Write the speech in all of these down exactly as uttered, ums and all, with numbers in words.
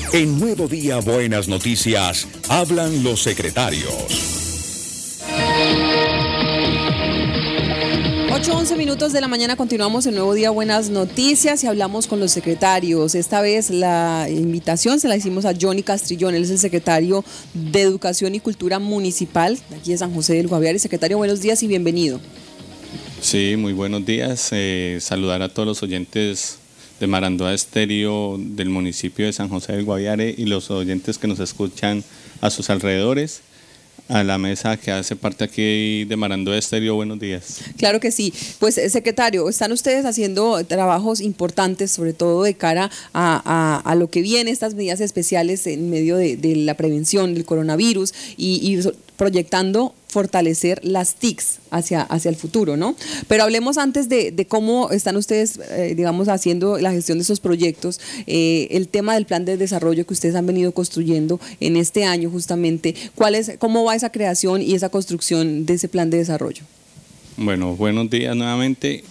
En Nuevo Día Buenas Noticias, hablan los secretarios. ocho once minutos de la mañana, continuamos en Nuevo Día Buenas Noticias y hablamos con los secretarios. Esta vez la invitación se la hicimos a Johnny Castrillón, él es el secretario de Educación y Cultura Municipal de aquí de San José del Guaviare. Secretario, buenos días y bienvenido. Sí, muy buenos días. Eh, saludar a todos los oyentes de Marandoa Estéreo del municipio de San José del Guaviare y los oyentes que nos escuchan a sus alrededores. A la mesa que hace parte aquí de Marandoa Estéreo, buenos días. Claro que sí. Pues, secretario, están ustedes haciendo trabajos importantes, sobre todo de cara a, a, a lo que viene, estas medidas especiales en medio de, de la prevención del coronavirus y, y proyectando fortalecer las T I Cs hacia, hacia el futuro, ¿no? Pero hablemos antes de, de cómo están ustedes, eh, digamos, haciendo la gestión de esos proyectos, eh, el tema del plan de desarrollo que ustedes han venido construyendo en este año justamente. ¿Cuál es, cómo va esa creación y esa construcción de ese plan de desarrollo? Bueno, buenos días nuevamente.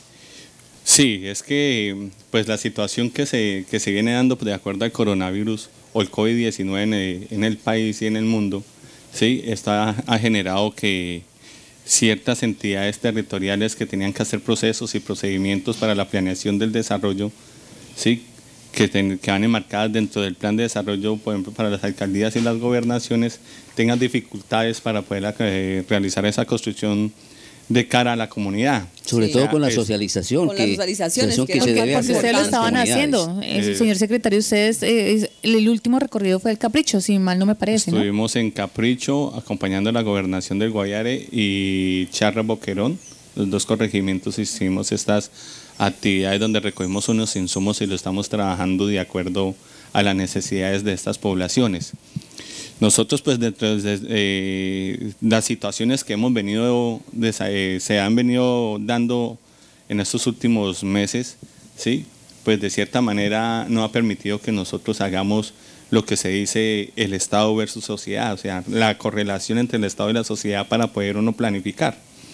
Sí, es que pues la situación que se, que se viene dando de acuerdo al coronavirus o el COVID diecinueve en el, en el país y en el mundo, sí, esta ha generado que ciertas entidades territoriales que tenían que hacer procesos y procedimientos para la planeación del desarrollo, sí, que, ten, que van enmarcadas dentro del plan de desarrollo, por ejemplo, para las alcaldías y las gobernaciones, tengan dificultades para poder eh, realizar esa construcción de cara a la comunidad. Sobre sí, todo con la es, socialización. Con que, las socializaciones. que, que se debe porque hacer ustedes lo estaban haciendo. Eh, señor secretario, ustedes, eh, el último recorrido fue el Capricho, si mal no me parece, Estuvimos ¿no? en Capricho acompañando a la gobernación del Guaviare y Charra Boquerón, los dos corregimientos hicimos estas actividades donde recogimos unos insumos y lo estamos trabajando de acuerdo a las necesidades de estas poblaciones. Nosotros, pues, dentro de eh, las situaciones que hemos venido, de, eh, se han venido dando en estos últimos meses, ¿sí? Pues de cierta manera no ha permitido que nosotros hagamos lo que se dice el Estado versus sociedad, o sea, la correlación entre el Estado y la sociedad para poder uno planificar.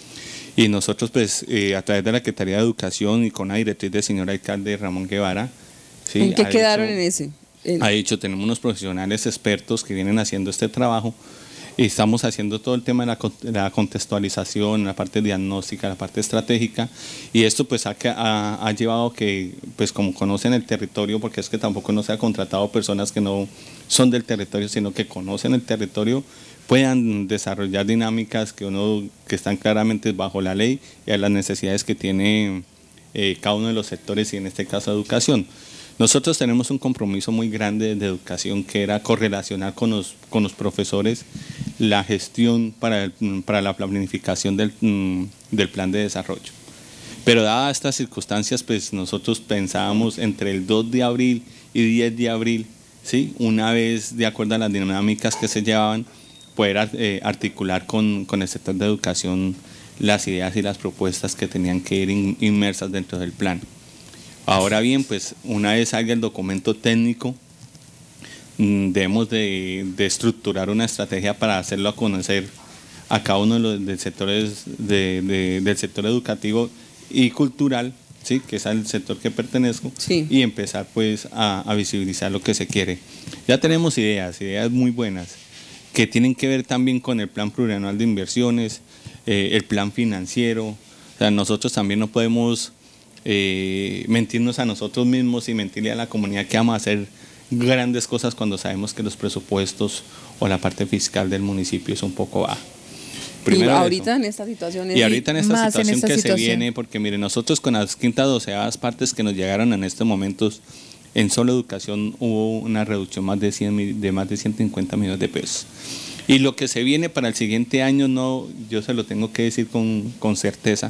Y nosotros, pues, eh, a través de la Secretaría de Educación y con la directriz del señor alcalde Ramón Guevara, ¿sí? ¿En qué ha quedaron hecho, en ese? Ha dicho, tenemos unos profesionales expertos que vienen haciendo este trabajo y estamos haciendo todo el tema de la, la contextualización, la parte diagnóstica, la parte estratégica, y esto pues ha, ha, ha llevado que, pues como conocen el territorio, porque es que tampoco no se ha contratado personas que no son del territorio, sino que conocen el territorio, puedan desarrollar dinámicas que uno que están claramente bajo la ley y a las necesidades que tiene eh, cada uno de los sectores y en este caso educación. Nosotros tenemos un compromiso muy grande de educación que era correlacionar con los, con los profesores la gestión para, el, para la planificación del, del plan de desarrollo. Pero dadas estas circunstancias, pues nosotros pensábamos entre el dos de abril y diez de abril, ¿sí? Una vez de acuerdo a las dinámicas que se llevaban, poder eh, articular con, con el sector de educación las ideas y las propuestas que tenían que ir in, inmersas dentro del plan. Ahora bien, pues una vez salga el documento técnico, debemos de, de estructurar una estrategia para hacerlo a conocer a cada uno de los del sectores de, de, del sector educativo y cultural, ¿sí? Que es el sector que pertenezco, sí. Y empezar pues a, a visibilizar lo que se quiere. Ya tenemos ideas, ideas muy buenas, que tienen que ver también con el plan plurianual de inversiones, eh, el plan financiero. O sea, nosotros también no podemos Eh, mentirnos a nosotros mismos y mentirle a la comunidad que vamos a hacer grandes cosas cuando sabemos que los presupuestos o la parte fiscal del municipio es un poco baja. Primero y ahorita eso. en esta situación es y ahorita en esta más situación en esta que situación. se viene, porque miren, nosotros con las quintas doceavas partes que nos llegaron en estos momentos en solo educación hubo una reducción más de, cien, de más de ciento cincuenta millones de pesos. Y lo que se viene para el siguiente año, no, yo se lo tengo que decir con, con certeza,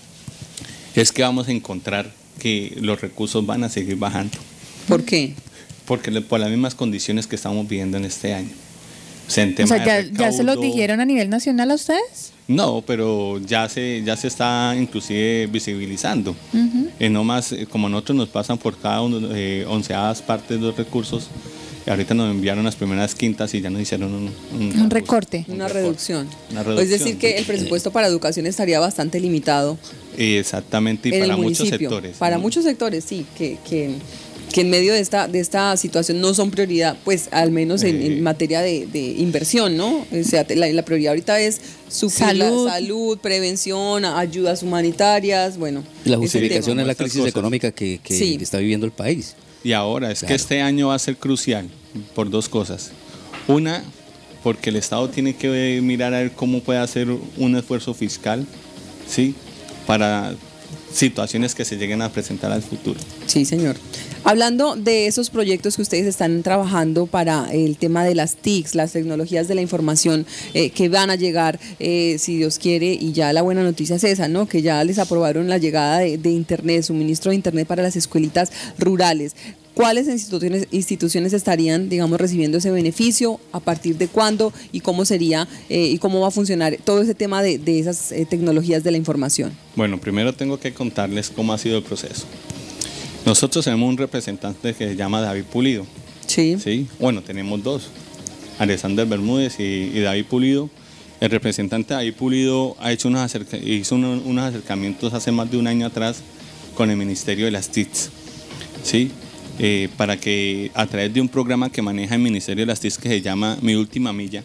es que vamos a encontrar que los recursos van a seguir bajando. ¿Por qué? Porque por las mismas condiciones que estamos viviendo en este año. O sea, en tema o sea ya, de recaudo, ¿ya se lo dijeron a nivel nacional a ustedes? No, pero ya se ya se está inclusive visibilizando. Uh-huh. eh, no más, como nosotros nos pasan por cada uno, eh, onceadas partes de los recursos, y ahorita nos enviaron las primeras quintas y ya nos hicieron un, un, un recorte. Un una, recorte. Reducción. una reducción. Es decir, que el presupuesto para educación estaría bastante limitado. Exactamente, y para muchos sectores. Para ¿no? muchos sectores, sí, que, que, que en medio de esta de esta situación no son prioridad, pues al menos en, en materia de, de inversión, ¿no? O sea, la, la prioridad ahorita es suplir la Salud. salud, prevención, ayudas humanitarias, bueno. La ese justificación tema. es la Estas crisis cosas. económica que, que Sí. está viviendo el país. Y ahora es Claro. que este año va a ser crucial por dos cosas. Una, porque el Estado tiene que mirar a ver cómo puede hacer un esfuerzo fiscal, ¿sí? Para situaciones que se lleguen a presentar al futuro. Sí, señor. Hablando de esos proyectos que ustedes están trabajando para el tema de las T I Cs, las tecnologías de la información eh, que van a llegar, eh, si Dios quiere, y ya la buena noticia es esa, ¿no? Que ya les aprobaron la llegada de, de Internet, suministro de Internet para las escuelitas rurales. ¿Cuáles instituciones, instituciones estarían, digamos, recibiendo ese beneficio? ¿A partir de cuándo? ¿Y cómo sería eh, y cómo va a funcionar todo ese tema de, de esas eh, tecnologías de la información? Bueno, primero tengo que contarles cómo ha sido el proceso. Nosotros tenemos un representante que se llama David Pulido. Sí. ¿Sí? Bueno, tenemos dos, Alexander Bermúdez y, y David Pulido. El representante David Pulido ha hecho unos acerca, hizo unos, unos acercamientos hace más de un año atrás con el Ministerio de las T I Cs, ¿sí? Eh, para que a través de un programa que maneja el Ministerio de las T I Cs que se llama Mi Última Milla,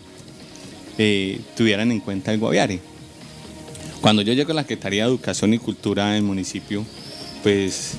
eh, tuvieran en cuenta el Guaviare. Cuando yo llego a la Secretaría de Educación y Cultura del municipio, pues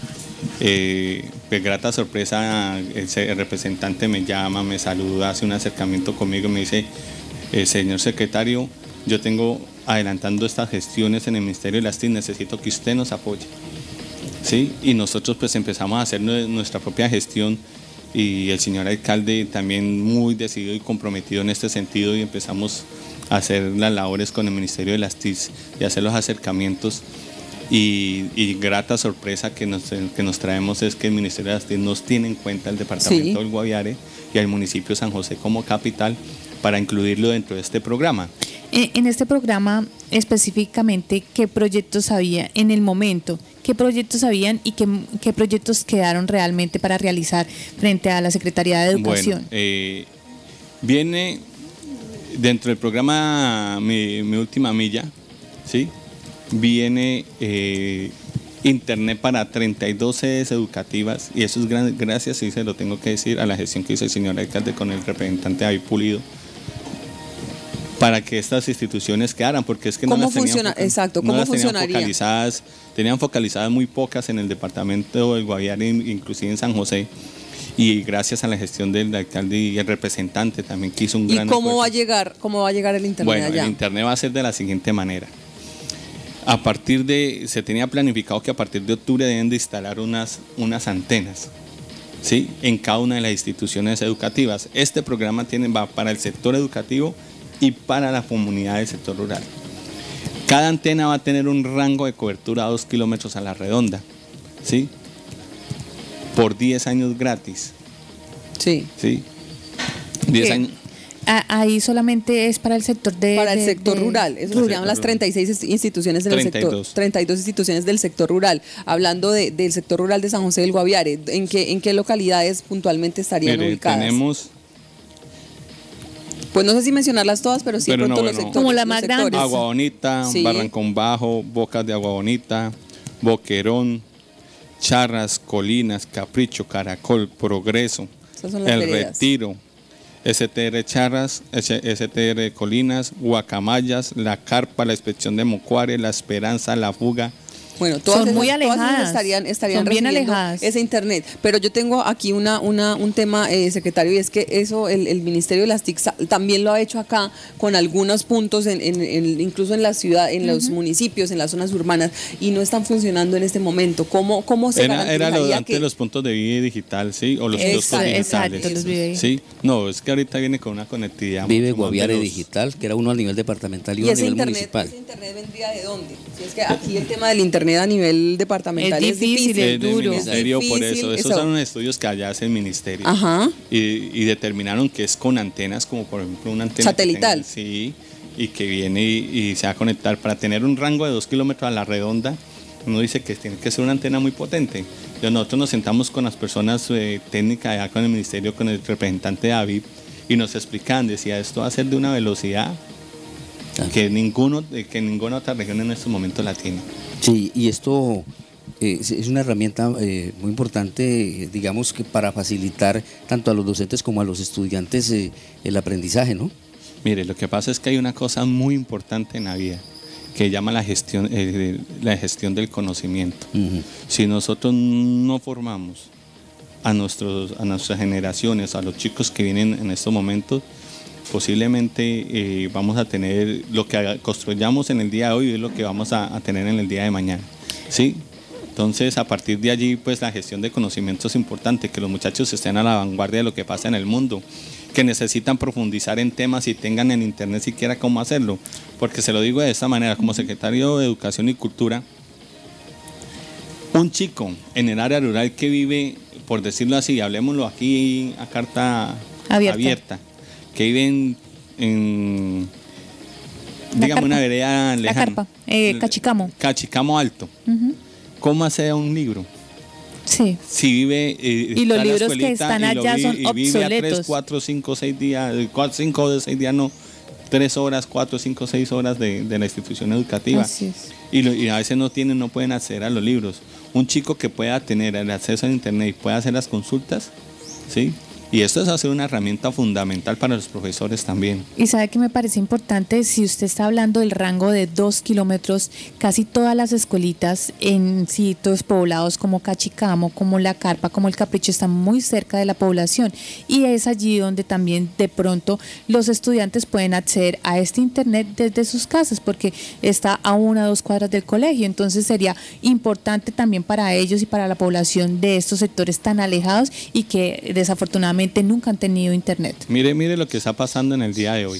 Eh, de grata sorpresa, el, el representante me llama, me saluda, hace un acercamiento conmigo y me dice, eh, señor secretario, yo tengo adelantando estas gestiones en el Ministerio de las T I C, necesito que usted nos apoye. ¿Sí? Y nosotros pues empezamos a hacer nuestra propia gestión y el señor alcalde también muy decidido y comprometido en este sentido, y empezamos a hacer las labores con el Ministerio de las T I C y hacer los acercamientos. Y, y grata sorpresa que nos, que nos traemos es que el Ministerio de las T I C nos tiene en cuenta el departamento Sí. del Guaviare y al municipio de San José como capital para incluirlo dentro de este programa. En en este programa específicamente, ¿qué proyectos había en el momento? ¿Qué proyectos habían y qué, qué proyectos quedaron realmente para realizar frente a la Secretaría de Educación? Bueno, eh, viene dentro del programa Mi, Mi Última Milla, ¿sí? Viene eh, Internet para treinta y dos sedes educativas, y eso es gran, gracias, y se lo tengo que decir, a la gestión que hizo el señor alcalde con el representante David Pulido, para que estas instituciones quedaran, porque es que no ¿Cómo las tenían, funciona? foca- Exacto, no ¿cómo las tenían funcionaría? focalizadas, tenían focalizadas muy pocas en el departamento del Guaviare, inclusive en San José, y gracias a la gestión del alcalde y el representante también que hizo un ¿Y gran cómo esfuerzo. va a llegar, cómo va a llegar el Internet Bueno, allá? el Internet va a ser de la siguiente manera. A partir de, se tenía planificado que a partir de octubre deben de instalar unas, unas antenas, ¿sí? En cada una de las instituciones educativas. Este programa tiene, va para el sector educativo y para la comunidad del sector rural. Cada antena va a tener un rango de cobertura a dos kilómetros a la redonda, ¿sí? Por diez años gratis, Sí. ¿sí? diez ¿Qué? años. Ah, ahí solamente es para el sector de... Para el de- sector de- rural, eso se rural. llaman las treinta y seis instituciones del treinta y sector, dos. treinta y dos instituciones del sector rural. Hablando de, del sector rural de San José del Guaviare, ¿en qué, en qué localidades puntualmente estarían Mire, ubicadas? tenemos Pues no sé si mencionarlas todas, pero sí de Pero pronto no, los bueno. sectores. Como las los más sectores. grandes. Agua Bonita, Sí. Barrancón Bajo, Bocas de Agua Bonita, Boquerón, Charras, Colinas, Capricho, Caracol, Progreso, Esas son las El veredas. Retiro, S T R Charras, S T R Colinas, Guacamayas, La Carpa, La Inspección de Mocuare, La Esperanza, La Fuga. Bueno, todas Son esas, muy todas esas alejadas, estarían, estarían son bien recibiendo alejadas. ese internet. Pero yo tengo aquí una, una, un tema, eh, secretario, y es que eso el, el Ministerio de las T I C también lo ha hecho acá con algunos puntos, en, en- en- incluso en la ciudad, en los municipios, en las zonas urbanas, y no están funcionando en este momento. ¿Cómo, cómo se Era, era lo garantizaría antes que los puntos de vida digital, ¿sí? O los Exacto, kioscos digitales. exacto, los Vive. ¿Sí? No, es que ahorita viene con una conectividad. Vive mucho más Guaviare veloz. Digital, que era uno a nivel departamental y y uno a ese nivel internet, municipal. ese internet vendría de dónde? Si es que aquí el tema del internet a nivel departamental Es es difícil, difícil. es Es del duro. ministerio, por difícil, eso. Esos eso- son unos estudios que allá hace el ministerio. Ajá. Y, y determinaron que es con antenas, como por ejemplo una antena. que Satelital. tenga- sí, y que viene y, y se va a conectar para tener un rango de dos kilómetros a la redonda. Uno dice que tiene que ser una antena muy potente. Entonces nosotros nos sentamos con las personas eh, técnicas allá con el ministerio, con el representante David, y nos explicaban, decía, esto va a ser de una velocidad Ah. que ninguno, que ninguna otra región en estos momentos la tiene. Sí, y esto eh, es- es una herramienta eh, muy importante, eh, digamos que para facilitar tanto a los docentes como a los estudiantes eh, el aprendizaje, ¿no? Mire, lo que pasa es que hay una cosa muy importante en la vida que llama la gestión, eh, la gestión del conocimiento. Ujú. Si nosotros no formamos a, nuestros, a nuestras generaciones, a los chicos que vienen en estos momentos, posiblemente eh, vamos a tener lo que construyamos en el día de hoy es lo que vamos a, a tener en el día de mañana, ¿sí? Entonces, a partir de allí, pues la gestión de conocimiento es importante, que los muchachos estén a la vanguardia de lo que pasa en el mundo, que necesitan profundizar en temas y tengan en internet siquiera cómo hacerlo, porque se lo digo de esta manera, como secretario de Educación y Cultura, un chico en el área rural que vive, por decirlo así, hablemoslo aquí a carta Abierta. abierta, que vive en, en La digamos una carpa. vereda La lejana. carpa, eh, Cachicamo. Cachicamo Alto. Ujú. ¿Cómo hace un libro? Sí. Si vive eh, Y los está en la libros que escuelita están y lo allá vi- son y vive a tres, obsoletos. cuatro, cinco, seis días, eh, cuatro, cinco o seis días, no, tres horas, cuatro, cinco, seis horas de, de la institución educativa. Así es. Y, lo- y a veces no tienen, no pueden acceder a los libros. Un chico que pueda tener el acceso a internet y pueda hacer las consultas, ¿sí? Y esto es hacer una herramienta fundamental para los profesores también. Y sabe que me parece importante, si usted está hablando del rango de dos kilómetros, casi todas las escuelitas en sitios poblados como Cachicamo, como La Carpa, como El Capricho, están muy cerca de la población. Y es allí donde también de pronto los estudiantes pueden acceder a este internet desde sus casas, porque está a una o dos cuadras del colegio. Entonces sería importante también para ellos y para la población de estos sectores tan alejados y que desafortunadamente nunca han tenido internet. Mire, mire lo que está pasando en el día de hoy.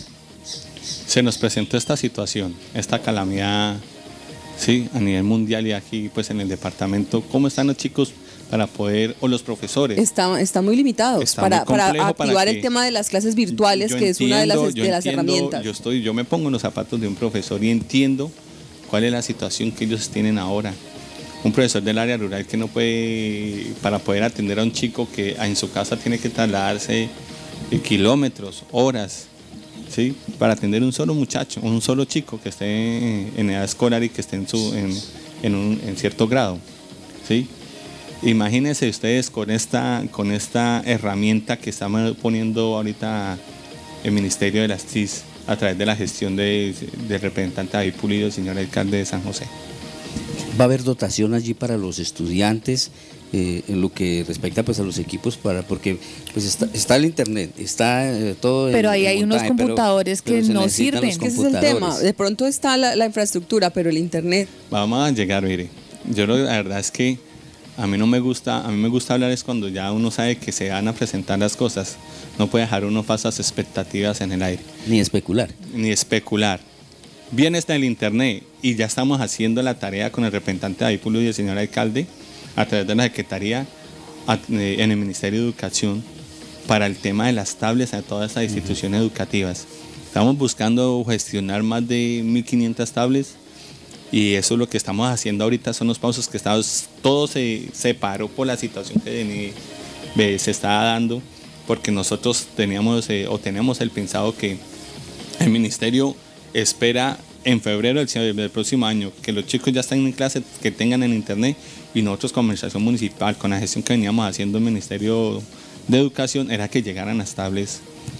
Se nos presentó esta situación, esta calamidad, sí, a nivel mundial y aquí, pues, en el departamento. ¿Cómo están los chicos para poder, o los profesores? Está, están muy limitados Está para, muy para complejo para activar que- el tema de las clases virtuales, Yo que es una de las, entiendo, yo de las entiendo, herramientas. Yo estoy, yo me pongo en los zapatos de un profesor y entiendo cuál es la situación que ellos tienen ahora. Un profesor del área rural que no puede, para poder atender a un chico que en su casa tiene que trasladarse eh, kilómetros, horas, ¿sí? Para atender un solo muchacho, un solo chico que esté en edad escolar y que esté en, su, en, en, un, en cierto grado, ¿sí? Imagínense ustedes con esta, con esta herramienta que estamos poniendo ahorita el Ministerio de las T I S a través de la gestión de- del representante David Pulido, el señor alcalde de San José. Va a haber dotación allí para los estudiantes eh, en lo que respecta pues a los equipos para porque pues está, está el internet, está eh, todo en- Pero ahí en hay unos montaje, pero- computadores que pero se no necesitan sirven. los Que ese es el tema. computadores. De pronto está la, la infraestructura, pero el internet. Vamos a llegar, mire. Yo lo- la verdad es que a mí no me gusta, a mí me gusta hablar es cuando ya uno sabe que se van a presentar las cosas. No puede dejar uno falsas expectativas en el aire, Ni especular. ni especular. Bien está el internet y ya estamos haciendo la tarea con el representante David Pulido y el señor alcalde a través de la Secretaría a- eh, en el Ministerio de Educación para el tema de las tablets a todas estas instituciones educativas. Estamos buscando gestionar más de mil quinientas tablets y eso es lo que estamos haciendo ahorita, son los pasos que estamos, todo se, se paró por la situación que veni- ve- se estaba dando, porque nosotros teníamos eh, o tenemos el pensado que el ministerio espera en febrero del, del próximo año que los chicos ya estén en clase, que tengan en internet, y nosotros como administración municipal, con la gestión que veníamos haciendo el Ministerio de Educación, era que llegaran las tablets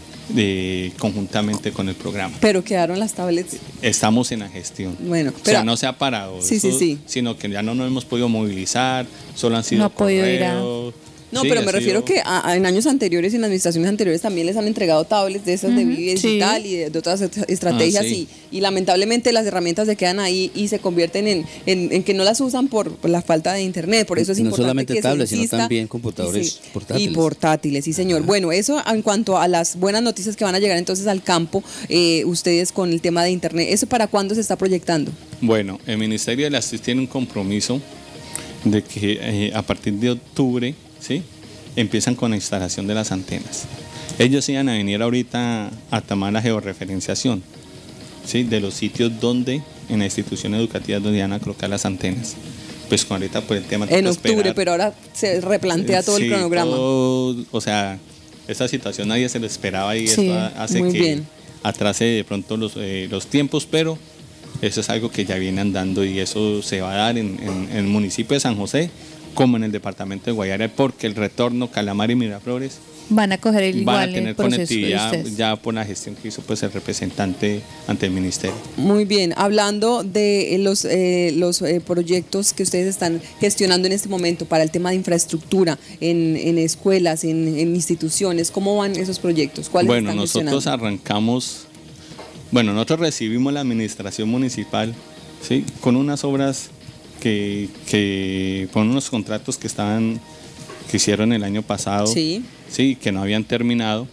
de, conjuntamente con el programa. Pero quedaron las tablets. Estamos en la gestión. Bueno, O pero sea, no se ha parado, Sí, sí, eso, sí. sino que ya no nos hemos podido movilizar, solo han sido No ha podido ir a- correos. No, Sí, pero ha me refiero sido- que a- a- en años anteriores y en administraciones anteriores también les han entregado tablets de esas de Ujú, Vive sí. Digital y de, de otras est- estrategias Ah, sí. y, y lamentablemente las herramientas se quedan ahí y se convierten en, en, en que no las usan por, por la falta de internet. Por eso es No importante solamente que tablets, se sino insista. también computadores Y sí, portátiles. Y portátiles, sí señor. Bueno, eso en cuanto a las buenas noticias que van a llegar entonces al campo, eh, ustedes con el tema de internet, ¿eso para cuándo se está proyectando? Bueno, el Ministerio de las T I S tiene un compromiso de que eh, a partir de octubre, ¿sí?, empiezan con la instalación de las antenas. Ellos iban a venir ahorita a tomar la georreferenciación, ¿sí?, de los sitios donde, en la institución educativa donde iban a colocar las antenas. Pues con ahorita por el tema... En toca octubre, esperar. pero ahora se replantea todo Sí, el cronograma. todo, o sea, esta situación nadie se lo esperaba y Sí, esto hace muy que bien. atrase de pronto los, eh, los tiempos, pero Eso es algo que ya viene andando y eso se va a dar en, en, en el municipio de San José como en el departamento de Guaviare, porque el retorno Calamar y Miraflores van a coger el igual van a tener proceso conectividad ya por la gestión que hizo pues el representante ante el ministerio. Muy bien, hablando de los, eh, los eh, proyectos que ustedes están gestionando en este momento para el tema de infraestructura en, en escuelas, en, en instituciones, ¿cómo van esos proyectos? ¿Cuáles Bueno, están nosotros gestionando? arrancamos, bueno, nosotros recibimos la administración municipal, ¿sí? Con unas obras que, que, con unos contratos que estaban, que hicieron el año pasado. Sí. Sí, que no habían terminado,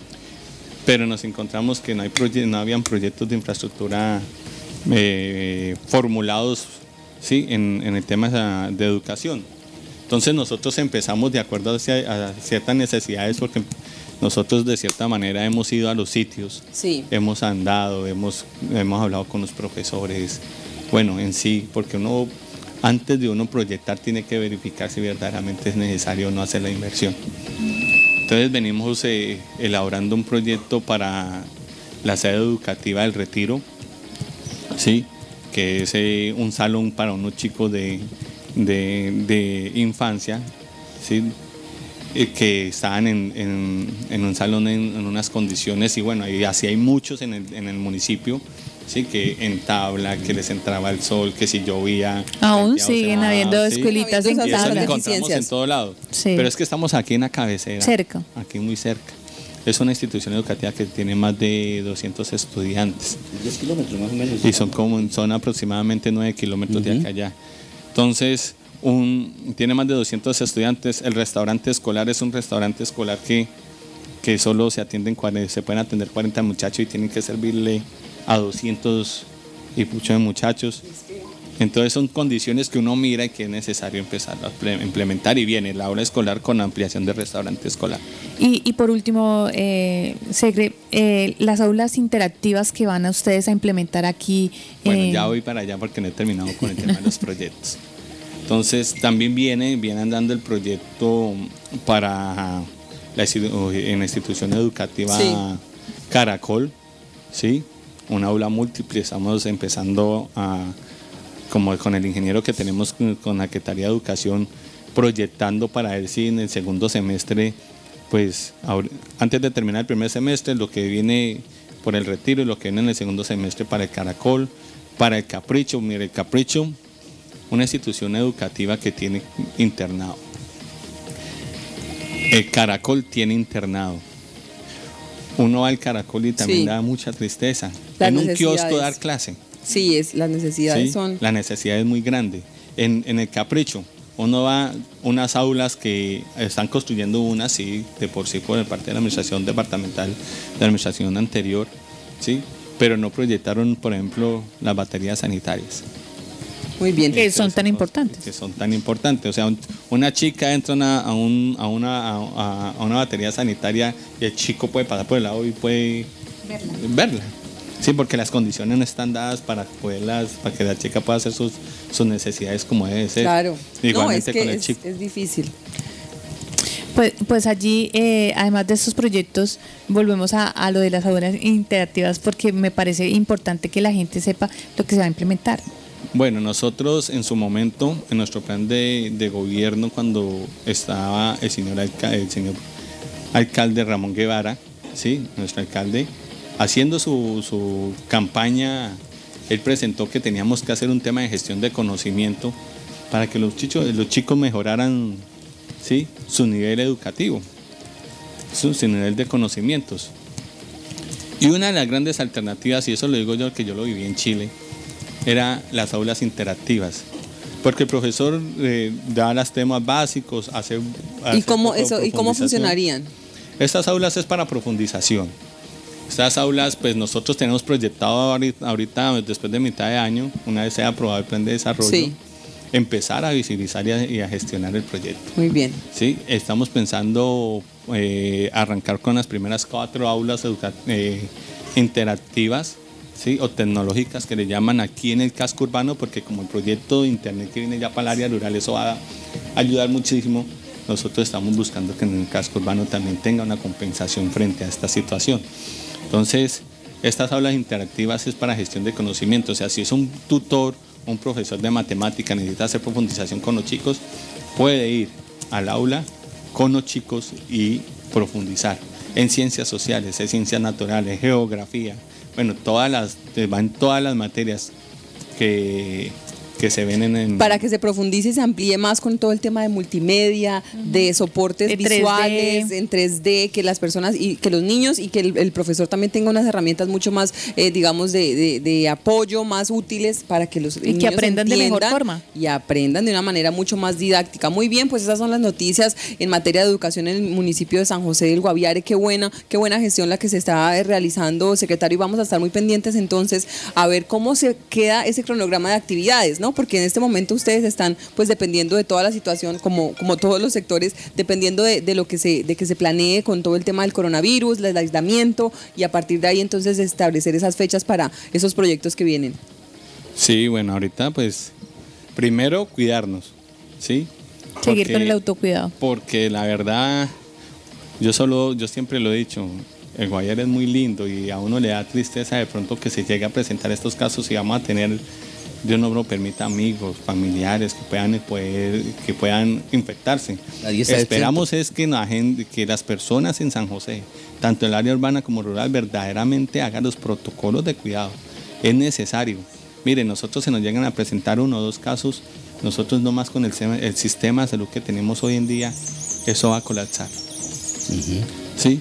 pero nos encontramos que no, hay proye- no habían proyectos de infraestructura eh, formulados, ¿sí? en, en el tema de, de educación. Entonces nosotros empezamos de acuerdo a, a ciertas necesidades, porque nosotros de cierta manera hemos ido a los sitios, Sí. hemos andado, hemos, hemos hablado con los profesores, bueno, en sí, porque uno, antes de uno proyectar, tiene que verificar si verdaderamente es necesario o no hacer la inversión. Entonces venimos eh, elaborando un proyecto para la sede educativa del Retiro, ¿sí? Que es eh, un salón para unos chicos de, de, de infancia, ¿sí? Eh, que estaban en, en, en un salón en, en unas condiciones, y bueno, y así hay muchos en el, en el municipio, ¿sí? Que en tabla, que les entraba el sol, que si llovía. Aún ya, siguen o sea, habiendo ¿sí? escuelitas Y en Y eso lo tabla. encontramos Deficiencias. en todo lado. Sí. Pero es que estamos aquí en la cabecera. Cerca. Aquí muy cerca. Es una institución educativa que tiene más de doscientos estudiantes. diez kilómetros más o menos. Y son, como, son aproximadamente nueve kilómetros de acá allá. Entonces, un, tiene más de doscientos estudiantes. El restaurante escolar es un restaurante escolar que, que solo se atienden, cuarenta, se pueden atender cuarenta muchachos y tienen que servirle a doscientos y muchos de muchachos. Entonces son condiciones que uno mira y que es necesario empezar a implementar, y viene la aula escolar con ampliación de restaurante escolar. Y, y por último, eh, Segre, eh, las aulas interactivas que van a ustedes a implementar aquí. Bueno, eh, ya voy para allá porque no he terminado con el tema de los proyectos. Entonces también viene, viene andando el proyecto para la, en la institución educativa Sí. Caracol, ¿sí? Una aula múltiple. Estamos empezando a, como con el ingeniero que tenemos con la Secretaría de Educación, proyectando para ver si en el segundo semestre, pues antes de terminar el primer semestre, lo que viene por el Retiro y lo que viene en el segundo semestre para el Caracol, para el Capricho. Mire, el Capricho, una institución educativa que tiene internado. El Caracol tiene internado. Uno va al Caracol y también Sí. da mucha tristeza. Las en un necesidades. kiosco dar clase. Sí, es, las necesidades ¿sí? son... La necesidad es muy grande. En, en el Capricho, uno va a unas aulas que están construyendo unas, sí, de por sí por parte de la administración departamental, de la administración anterior, ¿sí? Pero no proyectaron, por ejemplo, las baterías sanitarias. Muy bien. Que son tan Entonces, importantes. Que son tan importantes. O sea, un- una chica entra una- a, un- a una, a, a una batería sanitaria y el chico puede pasar por el lado y puede verla. verla. Sí, porque las condiciones no están dadas para poderlas, para que la chica pueda hacer sus, sus necesidades como debe ser. Claro. No, Igualmente es que con el es, chico. es difícil. Pues, pues allí, eh, además de estos proyectos, volvemos a, a lo de las aulas interactivas, porque me parece importante que la gente sepa lo que se va a implementar. Bueno, nosotros en su momento, en nuestro plan de, de gobierno, cuando estaba el señor, alca- el señor alcalde Ramón Guevara, ¿sí? Nuestro alcalde, haciendo su, su campaña, él presentó que teníamos que hacer un tema de gestión de conocimiento para que los chicos, los chicos mejoraran, ¿sí? Su nivel educativo, su, su nivel de conocimientos. Y una de las grandes alternativas, y eso lo digo yo que yo lo viví en Chile, era las aulas interactivas, porque el profesor eh, da los temas básicos, hace, hace ¿Y cómo, un poco de eso, ¿Y cómo profundización. funcionarían? Estas aulas es para profundización. Estas aulas, pues nosotros tenemos proyectado ahorita, ahorita, después de mitad de año, una vez sea aprobado el plan de desarrollo, Sí. empezar a visibilizar y a, y a gestionar el proyecto. Muy bien. ¿Sí? Estamos pensando eh, arrancar con las primeras cuatro aulas educa- eh, interactivas, ¿sí? O tecnológicas, que le llaman aquí en el casco urbano, porque como el proyecto de internet que viene ya para el área rural, eso va a ayudar muchísimo. Nosotros estamos buscando que en el casco urbano también tenga una compensación frente a esta situación. Entonces, Estas aulas interactivas es para gestión de conocimiento, o sea, si es un tutor, un profesor de matemática, necesita hacer profundización con los chicos, puede ir al aula con los chicos y profundizar en ciencias sociales, en ciencias naturales, geografía, bueno, todas las, van todas las materias que... que se ven en, en... Para que se profundice y se amplíe más con todo el tema de multimedia, uh-huh. de soportes de visuales, tres D. En tres D, que las personas y que los niños y que el, el profesor también tenga unas herramientas mucho más, eh, digamos, de, de, de apoyo, más útiles para que los y niños que aprendan de mejor forma. Y aprendan de una manera mucho más didáctica. Muy bien, pues esas son las noticias en materia de educación en el municipio de San José del Guaviare. Qué buena, qué buena gestión la que se está realizando, secretario, y vamos a estar muy pendientes entonces a ver cómo se queda ese cronograma de actividades, ¿no? Porque en este momento ustedes están pues dependiendo de toda la situación, como, como todos los sectores, dependiendo de, de lo que se, de que se planee con todo el tema del coronavirus, el aislamiento, y a partir de ahí entonces establecer esas fechas para esos proyectos que vienen. Sí, bueno, ahorita pues primero cuidarnos, ¿sí? Seguir porque, con el autocuidado. Porque la verdad, yo solo, yo siempre lo he dicho, el Guaviare es muy lindo y a uno le da tristeza de pronto que se llegue a presentar estos casos y vamos a tener, Dios no lo permita, amigos, familiares que puedan, poder, que puedan infectarse. Esperamos es que, la gente, que las personas en San José, tanto en el área urbana como rural, verdaderamente hagan los protocolos de cuidado. Es necesario. Miren, nosotros se nos llegan a presentar uno o dos casos, nosotros no más con el, el sistema de salud que tenemos hoy en día, eso va a colapsar. Uh-huh. ¿Sí?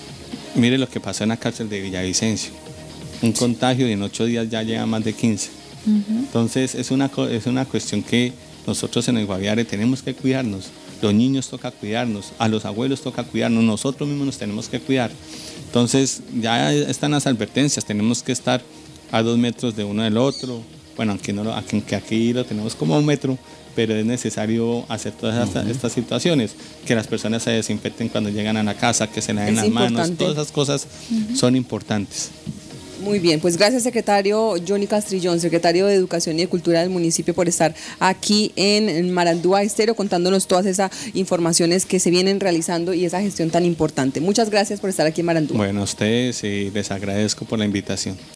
Mire lo que pasó en la cárcel de Villavicencio. Un contagio y en ocho días ya llega más de quince. Entonces es una, es una cuestión que nosotros en el Guaviare tenemos que cuidarnos, los niños toca cuidarnos, a los abuelos toca cuidarnos, nosotros mismos nos tenemos que cuidar. Entonces ya están las advertencias, tenemos que estar a dos metros de uno del otro, bueno, aunque, no lo, aunque aquí lo tenemos como a un metro, pero es necesario hacer todas estas, uh-huh. estas situaciones, que las personas se desinfecten cuando llegan a la casa, que se laven las manos, todas esas cosas uh-huh. son importantes. Muy bien, pues gracias secretario Johnny Castrillón, secretario de Educación y de Cultura del municipio, por estar aquí en Marandúa Estéreo contándonos todas esas informaciones que se vienen realizando y esa gestión tan importante. Muchas gracias por estar aquí en Marandúa. Bueno, a ustedes y les agradezco por la invitación.